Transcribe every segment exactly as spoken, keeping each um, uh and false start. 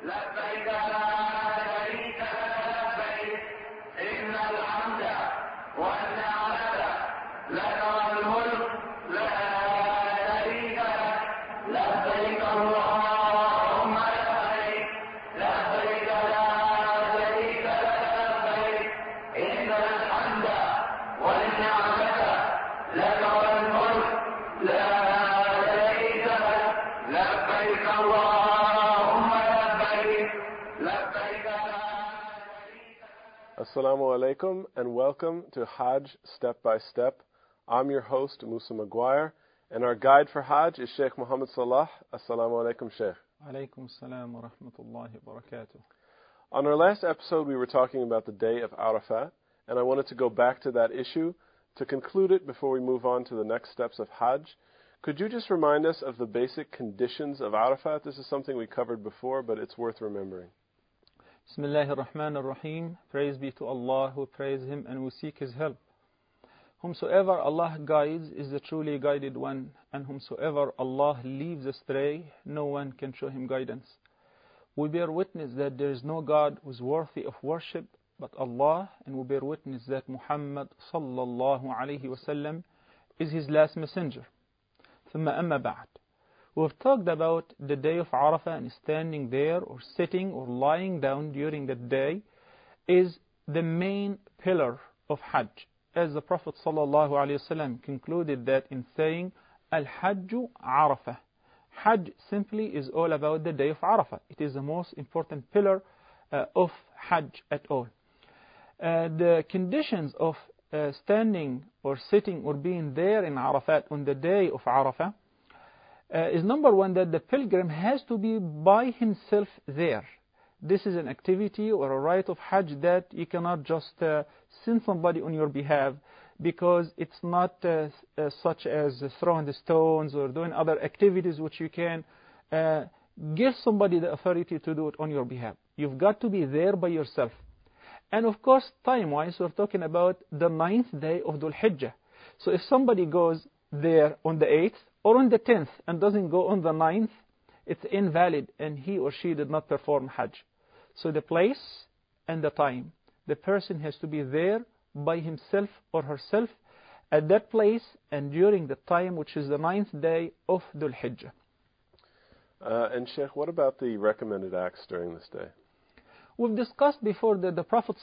لبيك لا شريك لك لبيك إن الحمد والنعمة لك والملك لا شريك لك لبيك اللهم لبيك لبيك لا شريك لك لبيك إن الحمد والنعمة لك والملك لا شريك لك لبيك اللهم لبيك لبيك لا شريك لك. Assalamu alaikum and welcome to Hajj Step by Step. I'm your host Musa Maguire and our guide for Hajj is Sheikh Muhammad Salah. Assalamu alaikum, Sheikh. Alaykum salam wa rahmatullahi wa barakatuh. On our last episode we were talking about the day of Arafah, and I wanted to go back to that issue to conclude it before we move on to the next steps of Hajj. Could you just remind us of the basic conditions of Arafah? This is something we covered before, but it's worth remembering. Bismillahir Rahmanir Rahim. Praise be to Allah, who praise Him and we seek His help. Whomsoever Allah guides is the truly guided one, and whomsoever Allah leaves astray, no one can show him guidance. We bear witness that there is no God who is worthy of worship but Allah, and we bear witness that Muhammad sallallahu alayhi wa sallam is His last messenger. ثم أما بعد. We have talked about the day of Arafah, and standing there or sitting or lying down during that day is the main pillar of Hajj. As the Prophet sallallahu alayhi wa sallam concluded that in saying, Al-Hajju Arafah. Hajj simply is all about the day of Arafah. It is the most important pillar uh, of Hajj at all. Uh, the conditions of uh, standing or sitting or being there in Arafat on the day of Arafah uh, is number one, that the pilgrim has to be by himself there. This is an activity or a rite of Hajj that you cannot just uh, send somebody on your behalf, because it's not uh, uh, such as throwing the stones or doing other activities which you can uh, give somebody the authority to do it on your behalf. You've got to be there by yourself. And of course, time-wise, we're talking about the ninth day of Dhul Hijjah. So if somebody goes there on the eighth or on the tenth and doesn't go on the ninth, it's invalid and he or she did not perform Hajj. So the place and the time, the person has to be there by himself or herself at that place and during the time which is the ninth day of Dhul Hijjah. Uh, and Sheikh, what about the recommended acts during this day? We've discussed before that the Prophet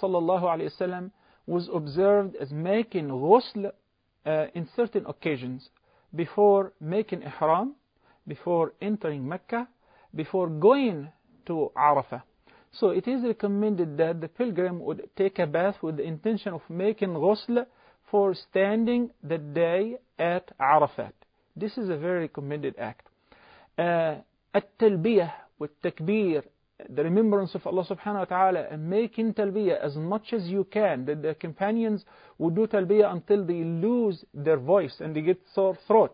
ﷺ was observed as making ghusl uh, in certain occasions, before making ihram, before entering Mecca, before going to Arafah. So it is recommended that the pilgrim would take a bath with the intention of making ghusl for standing the day at Arafat. This is a very recommended act. Uh, At-talbiyah with takbir, the remembrance of Allah subhanahu wa ta'ala, and making talbiyah as much as you can, that the companions would do talbiyah until they lose their voice and they get sore throat.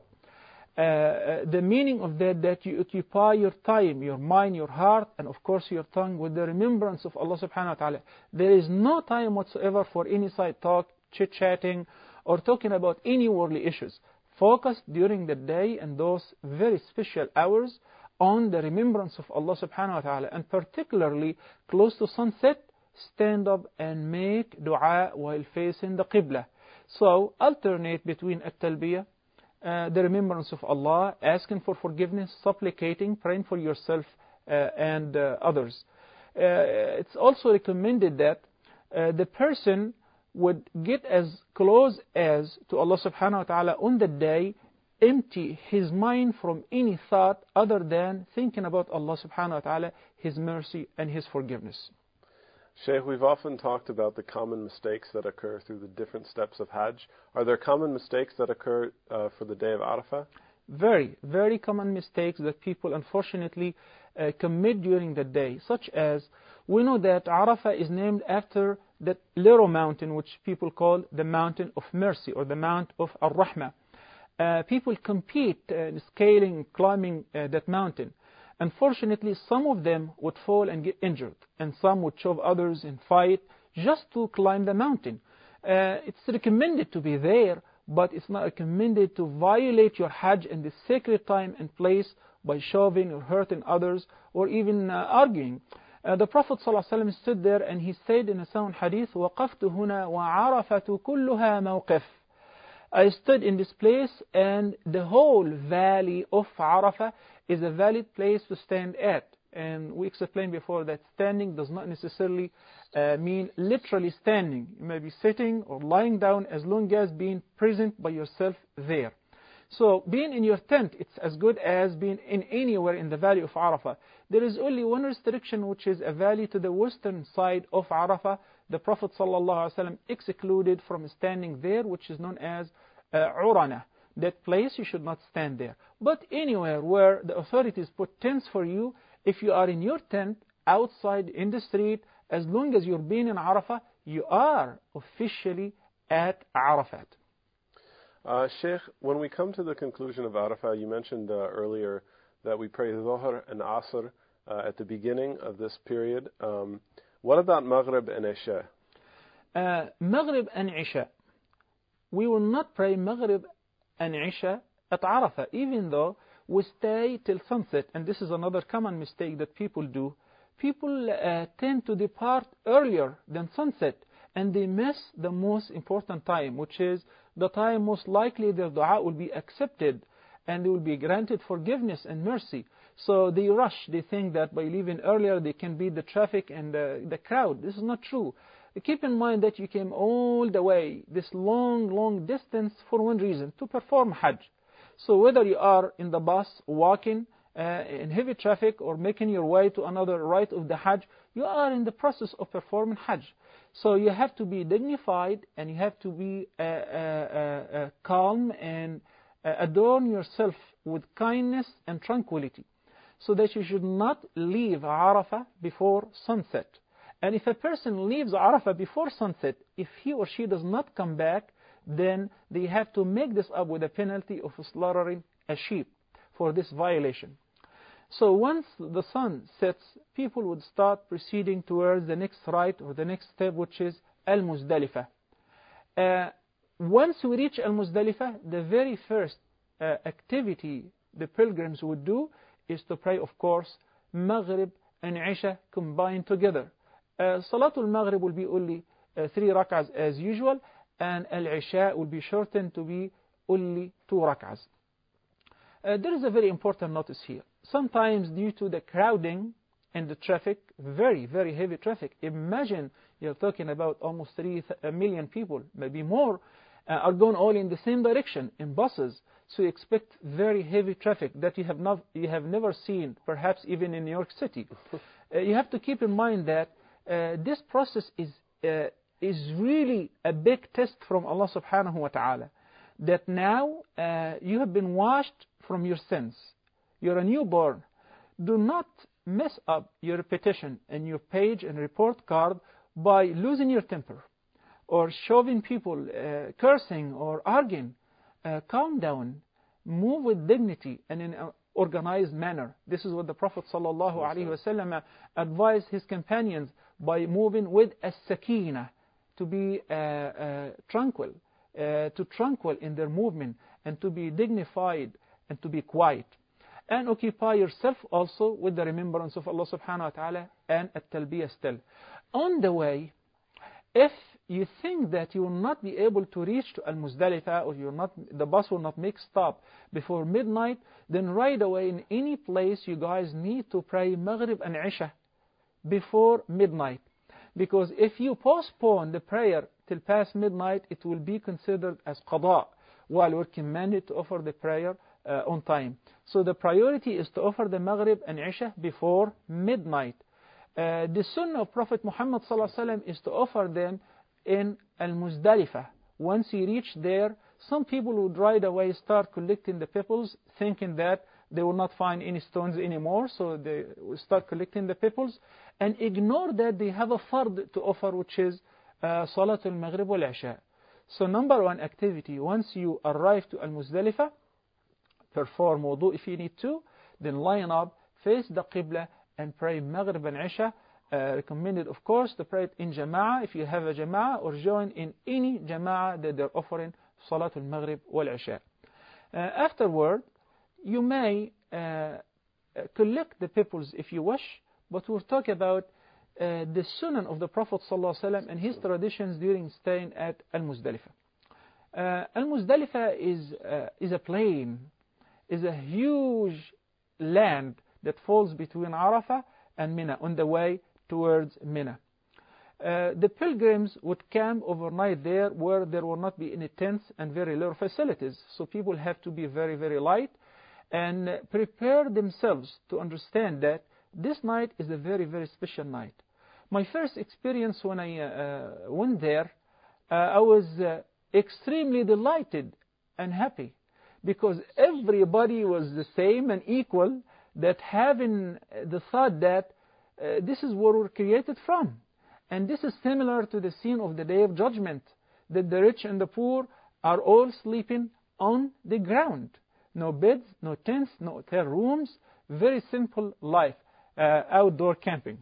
Uh, the meaning of that, that you occupy your time, your mind, your heart, and of course your tongue with the remembrance of Allah subhanahu wa ta'ala. There is no time whatsoever for any side talk, chit-chatting, or talking about any worldly issues. Focus during the day and those very special hours on the remembrance of Allah subhanahu wa ta'ala, and particularly close to sunset, stand up and make dua while facing the Qibla. So alternate between at-talbiyah, Uh, the remembrance of Allah, asking for forgiveness, supplicating, praying for yourself uh, and uh, others. Uh, it's also recommended that uh, the person would get as close as to Allah subhanahu wa ta'ala on the day, empty his mind from any thought other than thinking about Allah subhanahu wa ta'ala, His mercy and His forgiveness. Sheikh, we've often talked about the common mistakes that occur through the different steps of Hajj. Are there common mistakes that occur uh, for the day of Arafah? Very, very common mistakes that people unfortunately uh, commit during the day, such as, we know that Arafah is named after that little mountain which people call the Mountain of Mercy or the Mount of Ar-Rahmah. Uh, people compete uh, in scaling, climbing uh, that mountain. Unfortunately, some of them would fall and get injured, and some would shove others and fight just to climb the mountain. Uh, it's recommended to be there but it's not recommended to violate your Hajj in the sacred time and place by shoving or hurting others or even uh, arguing. Uh, the Prophet ﷺ stood there and he said in a sound hadith, وَقَفْتُ هُنَا وَعَرَفَةُ كُلُّهَا مَوْقِفٌ. I stood in this place and the whole valley of Arafah is a valid place to stand at. And we explained before that standing does not necessarily uh, mean literally standing. You may be sitting or lying down as long as being present by yourself there. So being in your tent, it's as good as being in anywhere in the valley of Arafah. There is only one restriction, which is a valley to the western side of Arafah. The Prophet ﷺ excluded from standing there, which is known as uh, Urana. That place you should not stand there. But anywhere where the authorities put tents for you, if you are in your tent, outside, in the street, as long as you're being in Arafah, you are officially at Arafat. Uh, Sheikh, when we come to the conclusion of Arafah, you mentioned uh, earlier that we pray Dhuhr and Asr uh, at the beginning of this period. Um, what about Maghrib and Isha? Uh, Maghrib and Isha. We will not pray Maghrib and Isha at Arafah, even though we stay till sunset. And this is another common mistake that people do. People uh, tend to depart earlier than sunset, and they miss the most important time, which is the time most likely their dua will be accepted and they will be granted forgiveness and mercy. So they rush. They think that by leaving earlier they can beat the traffic and the, the crowd. This is not true. Keep in mind that you came all the way, this long, long distance for one reason, to perform Hajj. So whether you are in the bus, walking, uh, in heavy traffic, or making your way to another rite of the Hajj, you are in the process of performing Hajj. So you have to be dignified and you have to be uh, uh, uh, calm and uh, adorn yourself with kindness and tranquility, so that you should not leave Arafah before sunset. And if a person leaves Arafah before sunset, if he or she does not come back, then they have to make this up with a penalty of slaughtering a sheep for this violation. So once the sun sets, people would start proceeding towards the next rite or the next step, which is Al-Muzdalifah. Uh, once we reach Al-Muzdalifah, the very first uh, activity the pilgrims would do is to pray, of course, Maghrib and Isha combined together. Uh, Salatul Maghrib will be only uh, three rak'ahs as usual, and Al-Isha will be shortened to be only two rak'ahs. Uh, there is a very important notice here. Sometimes due to the crowding and the traffic, very, very heavy traffic, imagine you're talking about almost three million people, maybe more, uh, are going all in the same direction in buses. So you expect very heavy traffic that you have, not, you have never seen, perhaps even in New York City. uh, you have to keep in mind that uh, this process is, uh, is really a big test from Allah subhanahu wa ta'ala. That now uh, you have been washed from your sins. You're a newborn. Do not mess up your repetition and your page and report card by losing your temper or shoving people, uh, cursing or arguing. Uh, calm down. Move with dignity and in an organized manner. This is what the Prophet ﷺ advised his companions by moving with as-sakina, to be uh, uh, tranquil, uh, to tranquil in their movement and to be dignified and to be quiet. And occupy yourself also with the remembrance of Allah subhanahu wa ta'ala and at-talbiyah still. On the way, if you think that you will not be able to reach to Al-Muzdalifah, or you're not, the bus will not make stop before midnight, then right away in any place you guys need to pray Maghrib and Isha before midnight. Because if you postpone the prayer till past midnight, it will be considered as qada, while we're commanded to offer the prayer uh, on time. So the priority is to offer the Maghrib and Isha before midnight. Uh, the sunnah of Prophet Muhammad sallallahu alaihi wasallam is to offer them in Al-Muzdalifah. Once you reach there, some people would right away start collecting the pebbles, thinking that they will not find any stones anymore, so they will start collecting the pebbles, and ignore that they have a fard to offer, which is uh, Salatul Maghrib wal Isha. So number one activity, once you arrive to Al-Muzdalifah, perform wudu if you need to, then line up, face the Qibla, and pray Maghrib and Isha. Uh, recommended, of course, to pray it in Jama'ah if you have a Jama'ah, or join in any Jama'ah that they're offering Salatul Maghrib wal Isha. Uh, afterward, you may uh, collect the peoples if you wish, but we'll talk about uh, the sunnah of the Prophet ﷺ and his traditions during staying at Al-Muzdalifah. Uh, Al-Muzdalifah is, uh, is a plain, is a huge land that falls between Arafah and Mina on the way towards Mina. Uh, the pilgrims would camp overnight there where there will not be any tents and very little facilities. So people have to be very, very light and uh, prepare themselves to understand that this night is a very, very special night. My first experience when I uh, went there, uh, I was uh, extremely delighted and happy because everybody was the same and equal, that having the thought that uh, this is where we're created from. And this is similar to the scene of the Day of Judgment, that the rich and the poor are all sleeping on the ground. No beds, no tents, no hotel rooms, very simple life, uh, outdoor camping.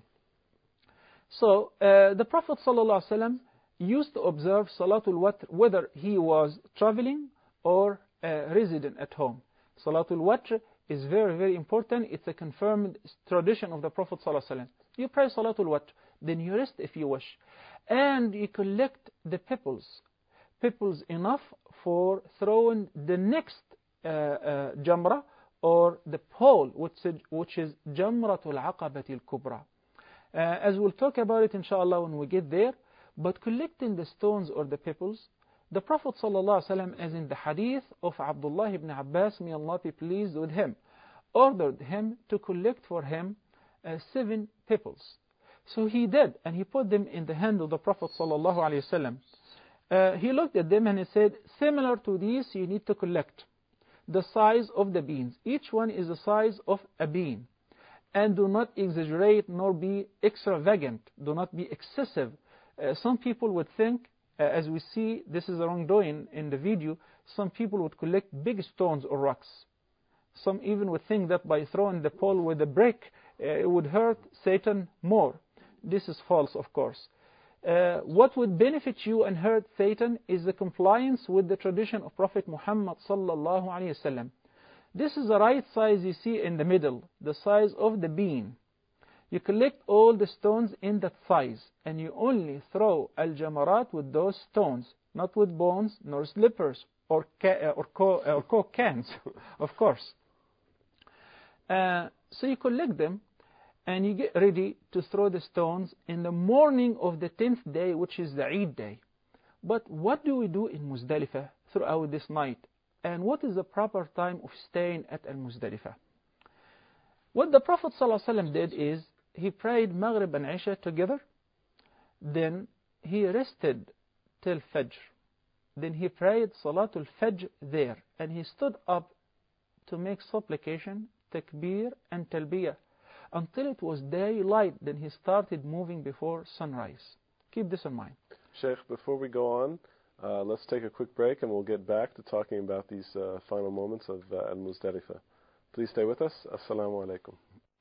So uh, the Prophet ﷺ used to observe Salatul Watr whether he was traveling or uh, resident at home. Salatul Watr is very, very important. It's a confirmed tradition of the Prophet ﷺ. You pray Salatul Watr, then you rest if you wish. And you collect the pebbles, pebbles enough for throwing the next uh, uh, jamra or the pole, which is, which is Jamratul Aqabatil Kubra. Uh, as we'll talk about it inshallah when we get there, but collecting the stones or the pebbles, the Prophet ﷺ, as in the hadith of Abdullah ibn Abbas, may Allah be pleased with him, ordered him to collect for him uh, seven pebbles. So he did, and he put them in the hand of the Prophet ﷺ. Uh, he looked at them and he said, similar to these you need to collect the size of the beans. Each one is the size of a bean. And do not exaggerate nor be extravagant. Do not be excessive. Uh, some people would think, uh, as we see, this is the wrongdoing in the video, some people would collect big stones or rocks. Some even would think that by throwing the pole with a brick, uh, it would hurt Satan more. This is false, of course. Uh, what would benefit you and hurt Satan is the compliance with the tradition of Prophet Muhammad sallallahu alaihi wasallam. This is the right size you see in the middle, the size of the bean. You collect all the stones in that size, and you only throw al-jamarat with those stones, not with bones, nor slippers, or ca or, co or coke cans, of course. Uh, so you collect them, and you get ready to throw the stones in the morning of the tenth day, which is the Eid day. But what do we do in Muzdalifah throughout this night? And what is the proper time of staying at Al-Muzdalifah? What the Prophet ﷺ did is, he prayed Maghrib and Isha together, then he rested till Fajr. Then he prayed Salatul Fajr there, and he stood up to make supplication, takbir and talbiyah, until it was daylight. Then he started moving before sunrise. Keep this in mind. Sheikh, before we go on, Uh, let's take a quick break and we'll get back to talking about these uh, final moments of uh, Al-Muzdalifah. Please stay with us. Assalamu alaikum.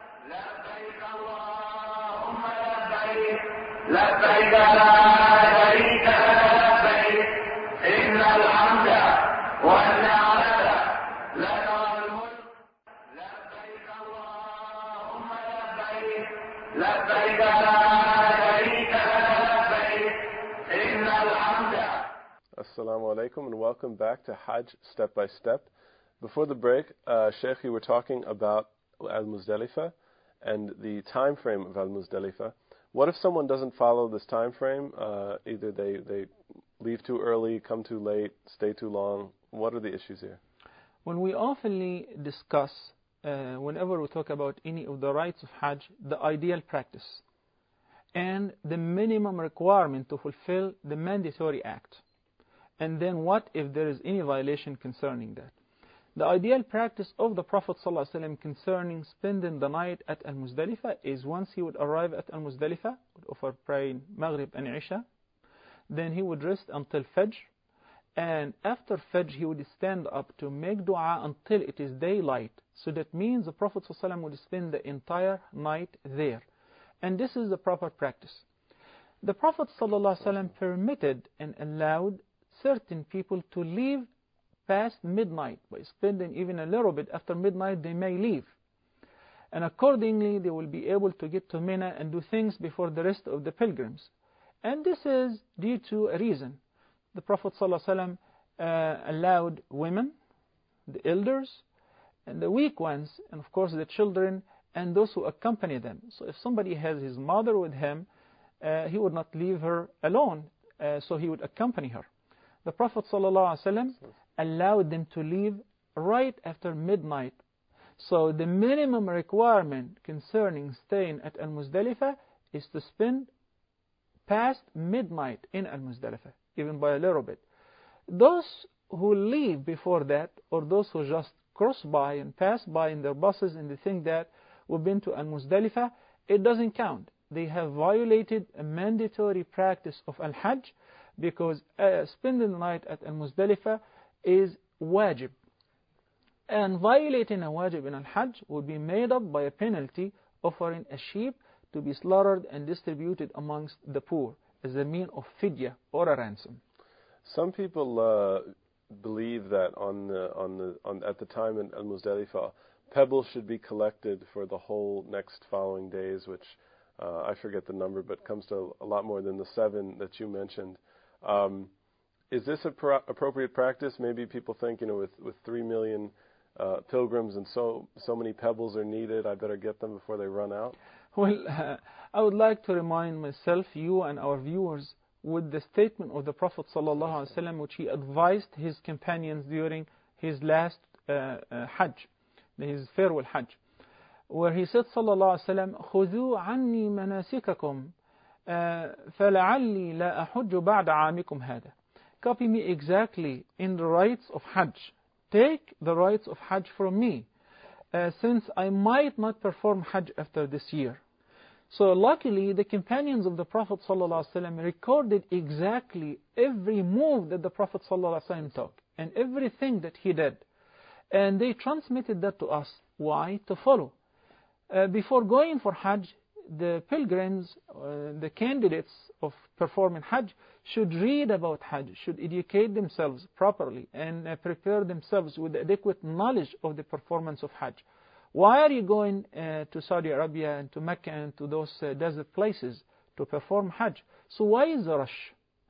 Assalamu alaikum and welcome back to Hajj Step by Step. Before the break, uh, Sheikh, you were talking about Al-Muzdalifah and the time frame of Al-Muzdalifah. What if someone doesn't follow this time frame? Uh, either they, they leave too early, come too late, stay too long. What are the issues here? When we oftenly discuss, uh, whenever we talk about any of the rites of Hajj, the ideal practice and the minimum requirement to fulfill the mandatory act. And then what if there is any violation concerning that? The ideal practice of the Prophet ﷺ concerning spending the night at Al-Muzdalifah is once he would arrive at Al-Muzdalifah, would offer praying Maghrib and Isha, then he would rest until Fajr, and after Fajr he would stand up to make dua until it is daylight. So that means the Prophet ﷺ would spend the entire night there. And this is the proper practice. The Prophet ﷺ permitted and allowed certain people to leave past midnight. By spending even a little bit after midnight, they may leave. And accordingly, they will be able to get to Mina and do things before the rest of the pilgrims. And this is due to a reason. The Prophet ﷺ uh, allowed women, the elders, and the weak ones, and of course the children, and those who accompany them. So if somebody has his mother with him, uh, he would not leave her alone, uh, so he would accompany her. The Prophet ﷺ allowed them to leave right after midnight. So the minimum requirement concerning staying at Al-Muzdalifah is to spend past midnight in Al-Muzdalifah, even by a little bit. Those who leave before that, or those who just cross by and pass by in their buses and they think that we've been to Al-Muzdalifah, it doesn't count. They have violated a mandatory practice of Al-Hajj, because uh, spending the night at Al-Muzdalifah is wajib. And violating a wajib in Al-Hajj would be made up by a penalty, offering a sheep to be slaughtered and distributed amongst the poor as a mean of fidya, or a ransom. Some people uh, believe that on the, on the, on, at the time in Al-Muzdalifah, pebbles should be collected for the whole next following days, which uh, I forget the number, but comes to a lot more than the seven that you mentioned. Um, is this a pro- appropriate practice? Maybe people think, you know, with, with three million uh, pilgrims and so so many pebbles are needed, I better get them before they run out. Well, uh, I would like to remind myself, you and our viewers, with the statement of the Prophet ﷺ, which he advised his companions during his last uh, uh, Hajj, his farewell Hajj, where he said, sallallahu alaihi wasallam, خُذُوا عَنِّي مَنَاسِكَكُمْ فَلَعَلِّي لَا أَحُجُّ بَعْدَ عَامِكُمْ هَذَا. Copy me exactly in the rites of Hajj. Take the rites of Hajj from me, uh, since I might not perform Hajj after this year. So luckily, the companions of the Prophet ﷺ recorded exactly every move that the Prophet ﷺ took, and everything that he did. And they transmitted that to us. Why? To follow. Uh, before going for Hajj, the pilgrims, uh, the candidates of performing Hajj, should read about Hajj, should educate themselves properly, and uh, prepare themselves with adequate knowledge of the performance of Hajj. Why are you going uh, to Saudi Arabia and to Mecca and to those uh, desert places to perform Hajj? So why is the rush?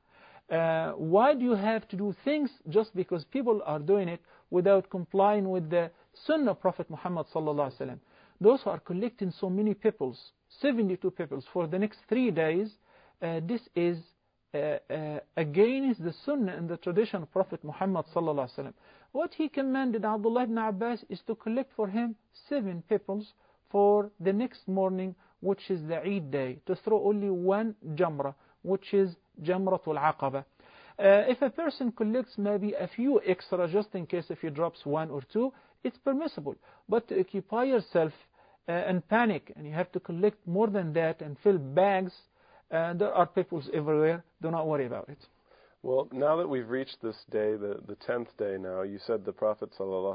Uh, why do you have to do things just because people are doing it without complying with the Sunnah of Prophet Muhammad sallallahu alaihi wasallam? Those who are collecting so many peoples, seventy-two peoples for the next three days, uh, this is uh, uh, against the Sunnah and the tradition of Prophet Muhammad sallallahu alaihi wasallam. What he commanded Abdullah ibn Abbas is to collect for him seven peoples for the next morning, which is the Eid day, to throw only one jamra, which is Jamratul Aqaba. Uh, if a person collects maybe a few extra, just in case if he drops one or two, it's permissible. But to occupy yourself uh, and panic, and you have to collect more than that and fill bags, uh, there are peoples everywhere. Do not worry about it. Well, now that we've reached this day, the, the tenth day now, you said the Prophet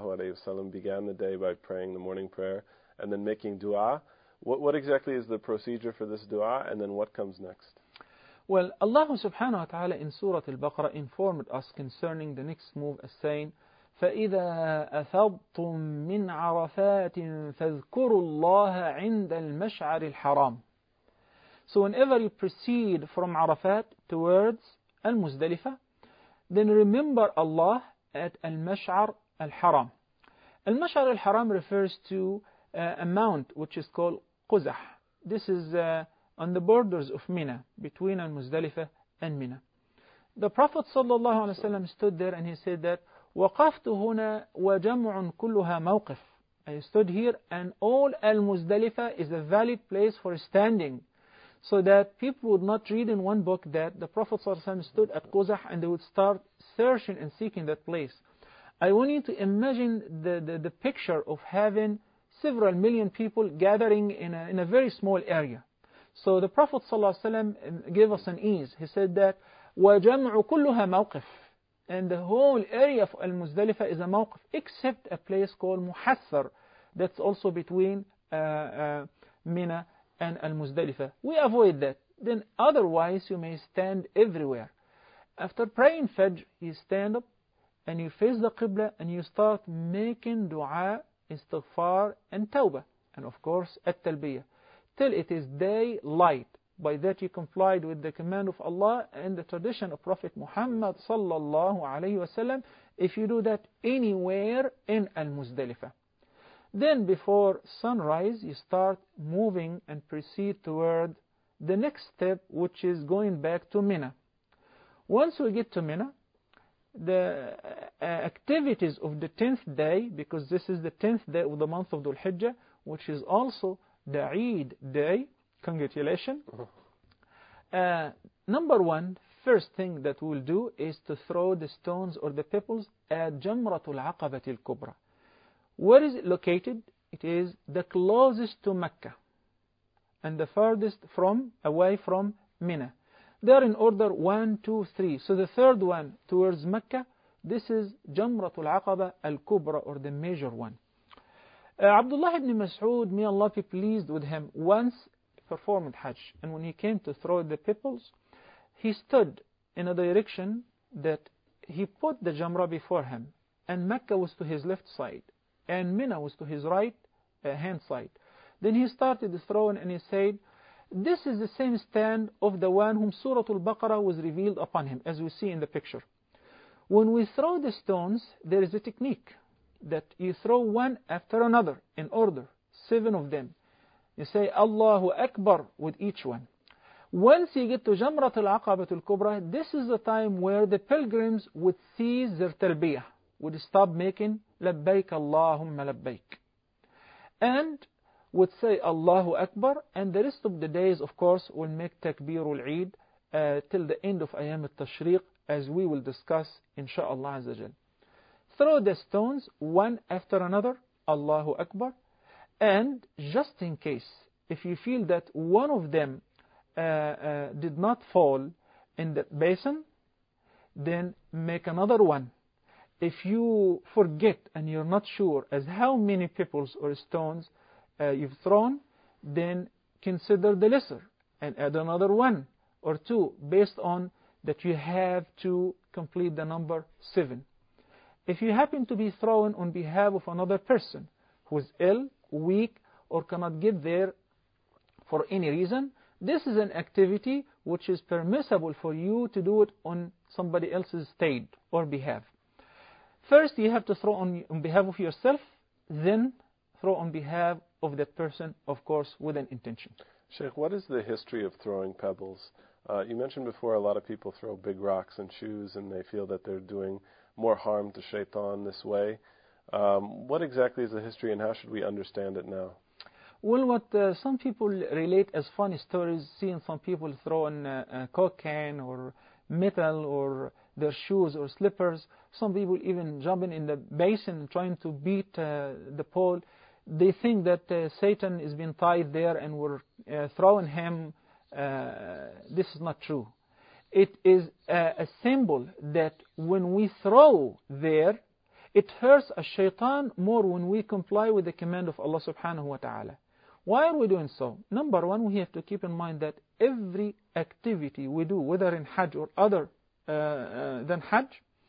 ﷺ began the day by praying the morning prayer and then making dua. What, what exactly is the procedure for this dua, and then what comes next? Well, Allah subhanahu wa ta'ala in Surah Al-Baqarah informed us concerning the next move as saying, فَإِذَا أَفَضْتُم مِّنْ عَرَفَاتٍ فَاذْكُرُوا اللَّهَ عِنْدَ الْمَشْعَرِ الْحَرَامِ. So whenever you proceed from Arafat towards Al-Muzdalifah, then remember Allah at Al-Mash'ar Al-Haram. Al-Mash'ar Al-Haram refers to uh, a mount which is called Quzah. This is uh, on the borders of Mina, between Al-Muzdalifah and Mina. The Prophet ﷺ stood there and he said that وَقَفْتُ هُنَا وَجَمْعٌ كُلُّهَا مَوْقِفٌ. I stood here and all Al-Muzdalifah is a valid place for standing. So that people would not read in one book that the Prophet ﷺ stood at Quzah and they would start searching and seeking that place. I want you to imagine the, the, the picture of having several million people gathering in a, in a very small area. So the Prophet ﷺ gave us an ease. He said that وَجَمْعُ كُلُّهَا مَوْقِفٌ. And the whole area of Al-Muzdalifah is a mawqif, except a place called Muhassar. That's also between uh, uh, Mina and Al-Muzdalifah. We avoid that. Then otherwise you may stand everywhere. after praying Fajr, you stand up and you face the Qibla and you start making dua, istighfar and tawbah. And of course, at-talbiyah. Till it is daylight. By that you complied with the command of Allah and the tradition of Prophet Muhammad sallallahu alayhi wasallam. If you do that anywhere in Al-Muzdalifah. Then before sunrise, you start moving and proceed toward the next step, which is going back to Mina. Once we get to Mina, the uh, activities of the tenth day, because this is the tenth day of the month of Dhul Hijjah, which is also the Eid day. Congratulations. Uh, number one, first thing that we'll do is to throw the stones or the pebbles at Jamratul Aqabatil Kubra. Where is it located? It is the closest to Mecca and the farthest from away from Mina. They are in order one, two, three. So the third one towards Mecca, this is Jamratul Aqaba al-Kubra, or the major one. Uh, Abdullah ibn Mas'ud, may Allah be pleased with him, once performed Hajj, and when he came to throw the pebbles, he stood in a direction that he put the Jamra before him, and Mecca was to his left side, and Mina was to his right uh, hand side. Then he started throwing, and he said, this is the same stand of the one whom Surah Al-Baqarah was revealed upon him, as we see in the picture. When we throw the stones, there is a technique that you throw one after another in order, seven of them. You say Allahu Akbar with each one. Once you get to Jamrat al-Aqabat al-Kubra, this is the time where the pilgrims would cease their talbiyah, would stop making Labbaik Allahumma Labbaik, and would say Allahu Akbar, and the rest of the days, of course, will make Takbirul Eid uh, till the end of Ayam al-Tashriq, as we will discuss, insha'Allah Azza Jal. Throw the stones one after another, Allahu Akbar, and just in case, if you feel that one of them uh, uh, did not fall in the basin, then make another one. If you forget and you're not sure as how many pebbles or stones uh, you've thrown, then consider the lesser and add another one or two, based on that you have to complete the number seven. If you happen to be thrown on behalf of another person who is ill, weak, or cannot get there for any reason, this is an activity which is permissible for you to do it on somebody else's state or behalf. First, you have to throw on, on behalf of yourself, then throw on behalf of that person, of course, with an intention. Sheikh, what is the history of throwing pebbles? Uh, you mentioned before a lot of people throw big rocks and shoes, and they feel that they're doing more harm to shaitan this way. Um, what exactly is the history, and how should we understand it now? Well, what uh, some people relate as funny stories, seeing some people throwing uh, uh, cocaine or metal or their shoes or slippers. Some people even jumping in the basin trying to beat uh, the pole. They think that uh, Satan is being tied there and we're uh, throwing him. Uh, this is not true. It is uh, a symbol that when we throw there, it hurts a shaitan more when we comply with the command of Allah subhanahu wa ta'ala. Why are we doing so? Number one, we have to keep in mind that every activity we do, whether in Hajj or other uh, uh, than Hajj,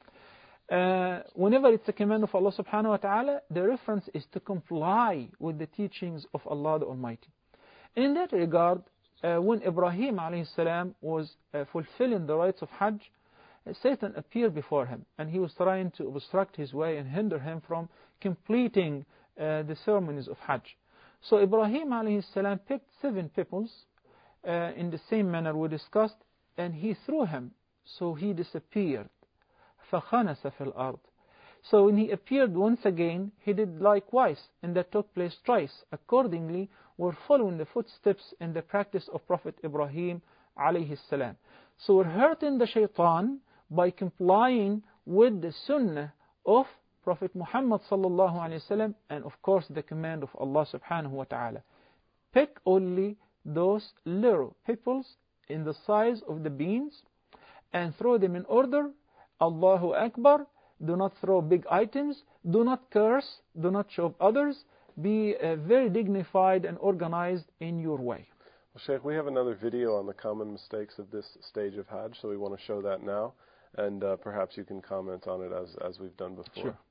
uh, whenever it's a command of Allah subhanahu wa ta'ala, the reference is to comply with the teachings of Allah the Almighty. In that regard, uh, when Ibrahim alayhi salam was uh, fulfilling the rites of Hajj, uh, Satan appeared before him, and he was trying to obstruct his way and hinder him from completing uh, the ceremonies of Hajj. So Ibrahim alayhi salam picked seven pebbles uh, in the same manner we discussed, and he threw him, so he disappeared. فَخَنَسَ فِي الْأَرْضِ. So when he appeared once again, he did likewise, and that took place twice. Accordingly, we're following the footsteps in the practice of Prophet Ibrahim alayhi salam. So we're hurting the shaitan by complying with the sunnah of Prophet Muhammad sallallahu alayhi wasallam, and of course the command of Allah subhanahu wa ta'ala. Pick only those little pebbles in the size of the beans and throw them in order. Allahu Akbar. Do not throw big items. Do not curse. Do not show others. Be uh, very dignified and organized in your way. Well, Sheikh, we have another video on the common mistakes of this stage of Hajj, so we want to show that now. and uh, perhaps you can comment on it as, as we've done before. Sure.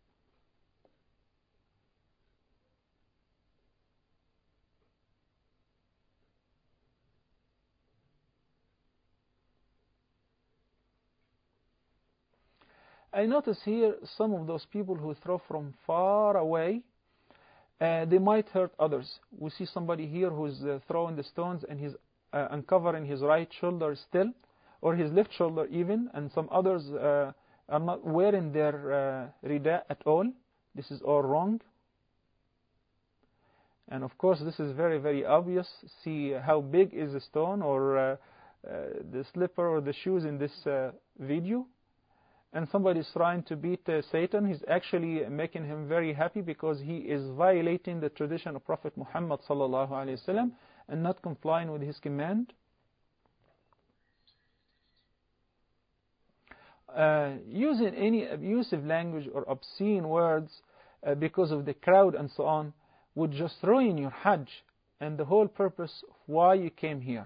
I notice here some of those people who throw from far away, uh, they might hurt others. We see somebody here who's uh, throwing the stones and he's uh, uncovering his right shoulder still, or his left shoulder even, and some others uh, are not wearing their uh, rida at all. This is all wrong. And of course this is very, very obvious. See how big is the stone or uh, uh, the slipper or the shoes in this uh, video. And somebody is trying to beat uh, Satan. He's actually making him very happy because he is violating the tradition of Prophet Muhammad sallallahu alaihi wasallam and not complying with his command. Uh, using any abusive language or obscene words uh, because of the crowd and so on would just ruin your Hajj and the whole purpose of why you came here.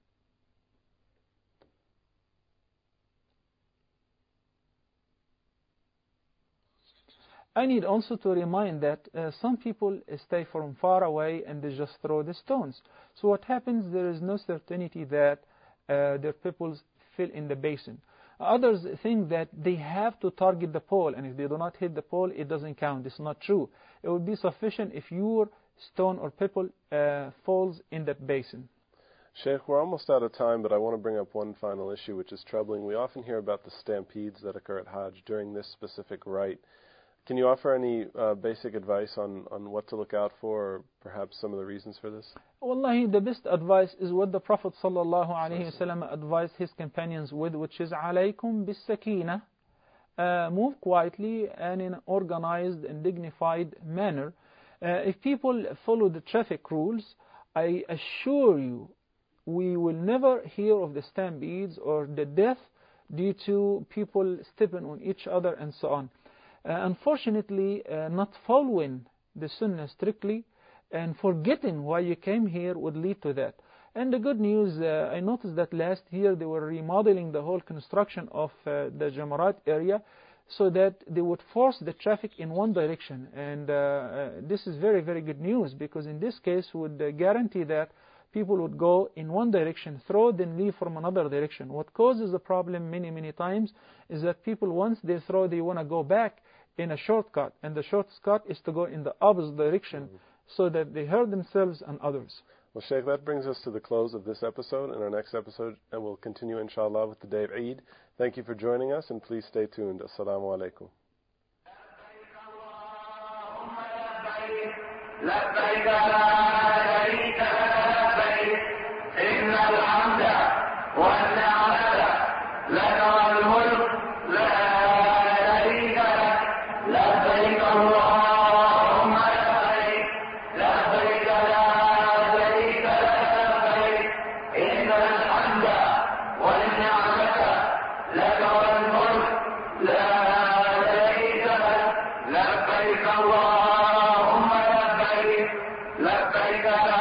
I need also to remind that uh, some people stay from far away and they just throw the stones. So what happens, there is no certainty that uh, their pupils fill in the basin. Others think that they have to target the pole, and if they do not hit the pole, it doesn't count. It's not true. It would be sufficient if your stone or pebble uh, falls in that basin. Sheikh, we're almost out of time, but I want to bring up one final issue which is troubling. We often hear about the stampedes that occur at Hajj during this specific rite. Can you offer any uh, basic advice on, on what to look out for, or perhaps some of the reasons for this? Wallahi, the best advice is what the Prophet sallallahu alaihi wasallam advised his companions with, which is alaykum bis sakina. Uh, move quietly and in an organized and dignified manner. Uh, if people follow the traffic rules, I assure you, we will never hear of the stampedes or the death due to people stepping on each other and so on. Uh, unfortunately, uh, not following the Sunnah strictly and forgetting why you came here would lead to that. And the good news, uh, I noticed that last year they were remodeling the whole construction of uh, the Jamarat area so that they would force the traffic in one direction. And uh, uh, this is very, very good news, because in this case would uh, guarantee that people would go in one direction, throw, then leave from another direction. What causes the problem many, many times is that people, once they throw, they want to go back in a shortcut, and the shortcut is to go in the opposite direction, mm-hmm. so that they hurt themselves and others. Well, Sheikh, that brings us to the close of this episode. In our next episode, and we'll continue, inshallah, with the day of Eid. Thank you for joining us, and please stay tuned. Assalamu alaikum. لبيك اللهم لبيك لبيك لا